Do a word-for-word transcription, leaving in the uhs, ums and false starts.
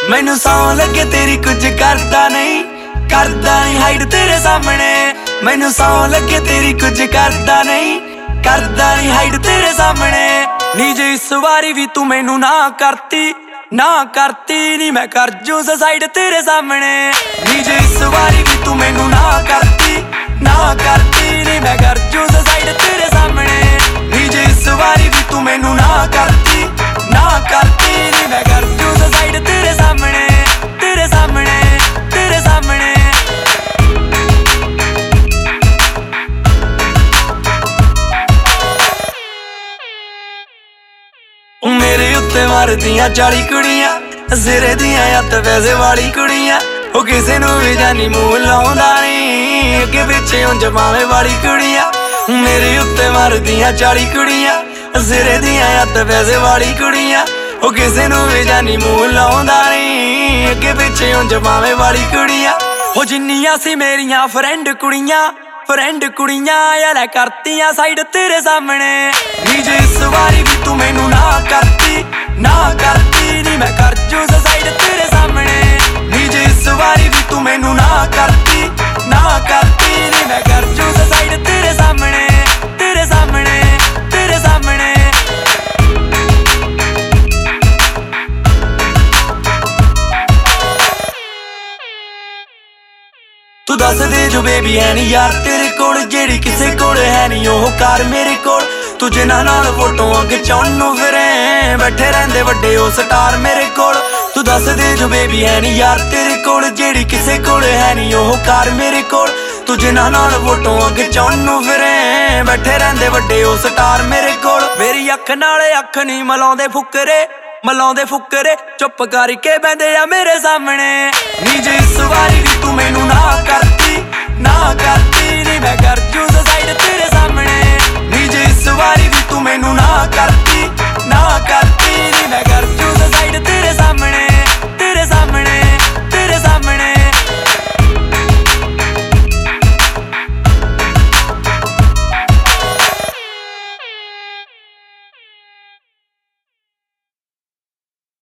मैनू सौ लगे तेरी कुछ करता नहीं, करता नहीं हाइड तेरे सामने। मैनू सौ लगे तेरी कुछ करता नहीं, करता नहीं हाइड तेरे सामने। नी जे इस बारी भी तू मैनू ना करती, ना करती नी मैं कर जूं सुसाइड तेरे सामने। नी जे इस बारी भी तू मैनू ना करती, ना करती नी मैं कर जूं सुसाइड तेरे सामने। नी जे इस बारी भी तू मैनू ना करती, ना करती नी मैं कर जूं सुसाइड तेरे सामने, तेरे सामने, तेरे सामने। मेरे उत्ते मारदियां चाली कुड़ियां, सिरे दियां अत पैसे वाली कुड़ियां। ओ किसे नू भी जानी मूंह लाउंदा नहीं, अगे पिछे उंज पावे वाली कुड़ियां। मेरे उत्ते मारदियां चाली कुड़ियां, सिरे दियां अत पैसे वाली कुड़ियां। ओ किसे नू भी जानी मूंह लाउंदा नहीं, अगे पिछे उंज पावे वाली कुड़ियां। ओ जिन्नियां सी मेरियां फ्रेंड कुड़ियां, फ्रेंड कुड़ियां यार करतियां साइड तेरे सामने। नी जे इस बारी भी तू मैनू ना करती, ना करती नी मैं कर जूं सुसाइड तेरे सामने। नी जे इस बारी भी तू मैनू ना करती, ना करती नी मैं कर जूं सुसाइड तेरे सामने, तेरे सामने, तेरे सामने। तू दस दे जो बेबी है नी यार तेरे कोल, जेड़ी किसे कोल है नी ओह कार मेरे कोल। तू जिन्हां नाल फोटोआं खिचाउण नूं फिरे, बैठे रहिंदे वड्डे ओ स्टार मेरे कोल। तू दस दे जो बेबी है नी यार तेरे कोल, जेड़ी किसे कोल है नी ओह कार मेरे कोल। तू जिन्हां नाल फोटोआं खिचाउण नूं फिरे, बैठे रहिंदे वड्डे ओ स्टार मेरे कोल। मेरी अख नाल अख नी मिलाउंदे फुकरे, मिलाउंदे फुकरे चुप करके बैंदे आ मेरे सामने। नी जे इस बारी भी तू मैनू ना करती, ना करती नी मैं कर जूं सुसाइड।